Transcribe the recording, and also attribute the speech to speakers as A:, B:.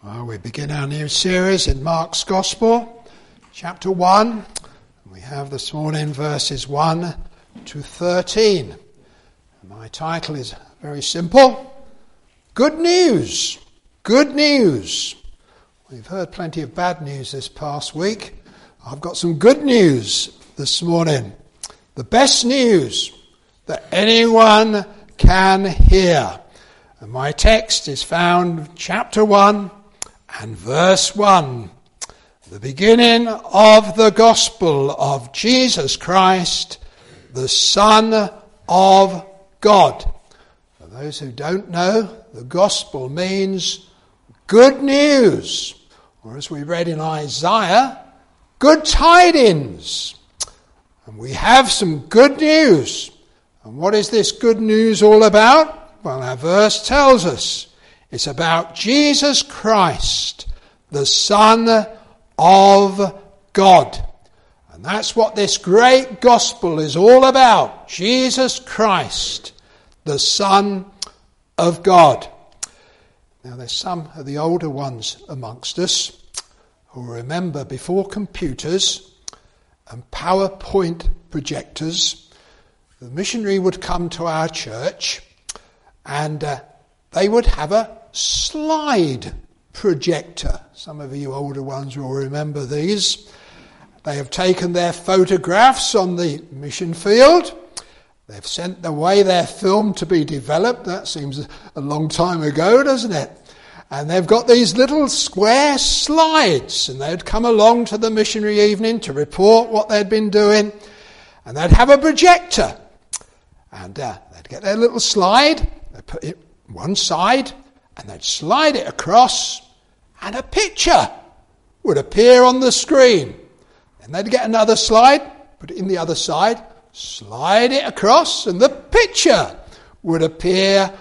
A: Well, we begin our new series in Mark's Gospel, chapter 1. We have this morning verses 1 to 13. My title is very simple: Good News. Good News. We've heard plenty of bad news this past week. I've got some good news this morning. The best news that anyone can hear. And my text is found chapter 1 and verse 1. The beginning of the gospel of Jesus Christ, the Son of God. For those who don't know, the gospel means good news. Or as we read in Isaiah, good tidings. And we have some good news. And what is this good news all about? Well, our verse tells us. It's about Jesus Christ, the Son of God. And that's what this great gospel is all about. Jesus Christ, the Son of God. Now, there's some of the older ones amongst us who remember before computers and PowerPoint projectors, the missionary would come to our church and they would have a slide projector. Some of you older ones will remember these. They have taken their photographs on the mission field. They've sent away their film to be developed. That seems a long time ago, doesn't it? And they've got these little square slides, and they'd come along to the missionary evening to report what they'd been doing, and they'd have a projector. And they'd get their little slide, they'd put it one side, and they'd slide it across, and a picture would appear on the screen. And they'd get another slide, put it in the other side, slide it across, and the picture would appear